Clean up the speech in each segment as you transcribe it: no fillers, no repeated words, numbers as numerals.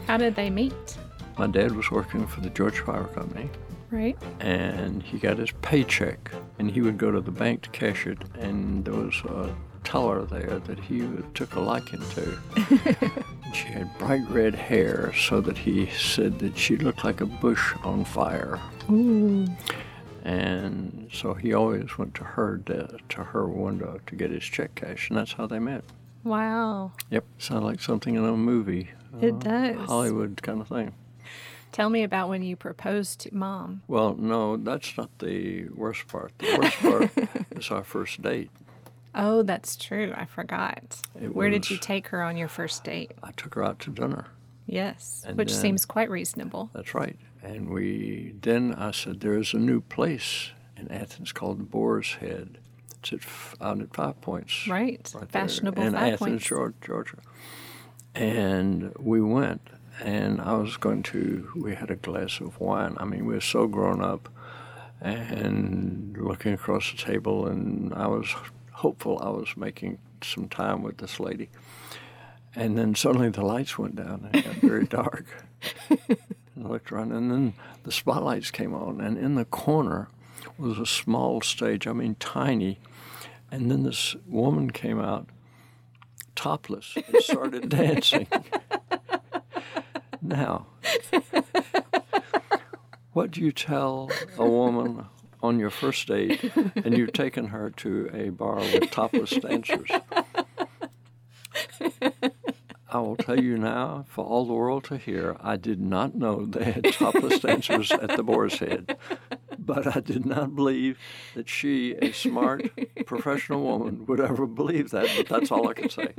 How did they meet? My dad was working for the Georgia Power Company. Right. And he got his paycheck, and he would go to the bank to cash it, and there was a teller there that he took a liking to. She had bright red hair, so that he said that she looked like a bush on fire. Ooh. And so he always went to her window to get his check cashed, and that's how they met. Wow. Yep, sounds like something in a movie. It does. Hollywood kind of thing. Tell me about when you proposed to Mom. Well, no, that's not the worst part. The worst part is our first date. Oh, that's true. I forgot. Where did you was- take her on your first date? I took her out to dinner. Yes, And which then- seems quite reasonable. That's right. And then I said, there's a new place in Athens called the Boar's Head. It's out at 5 Points. Right. there Fashionable in 5 Athens, Points. Georgia. And we went, and we had a glass of wine. I mean, we were so grown up, and looking across the table, and I was hopeful I was making some time with this lady. And then suddenly the lights went down, and it got very dark. And I looked around, and then the spotlights came on, and in the corner was a small stage, I mean tiny, and then this woman came out topless and started dancing. Now, what do you tell a woman on your first date and you've taken her to a bar with topless dancers? I will tell you now, for all the world to hear, I did not know they had topless dancers at the Boar's Head. But I did not believe that she, a smart, professional woman, would ever believe that, but that's all I can say.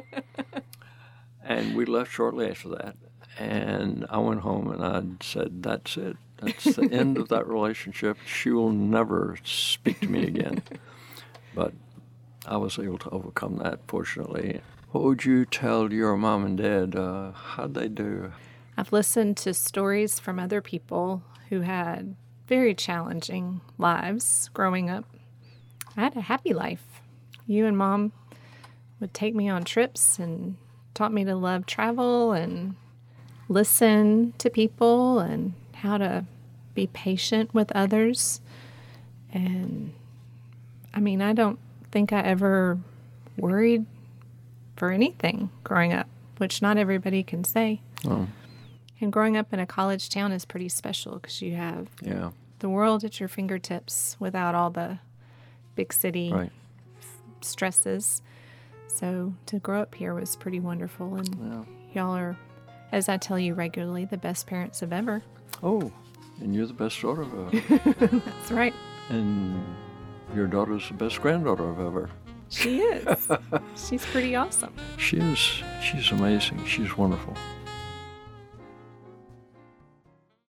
And we left shortly after that. And I went home and I said, that's it. That's the end of that relationship. She will never speak to me again. But I was able to overcome that, fortunately. What would you tell your mom and dad? How'd they do? I've listened to stories from other people who had very challenging lives growing up. I had a happy life. You and Mom would take me on trips and taught me to love travel and listen to people and how to be patient with others. And I mean, I don't think I ever worried for anything growing up, which not everybody can say. Oh, And growing up in a college town is pretty special because you have yeah, the world at your fingertips without all the big city right. stresses. So to grow up here was pretty wonderful. And Yeah. y'all are, as I tell you regularly, the best parents of ever. Oh, and you're the best daughter of ever. That's right. And your daughter's the best granddaughter of ever. She is. She's pretty awesome. She is. She's amazing. She's wonderful.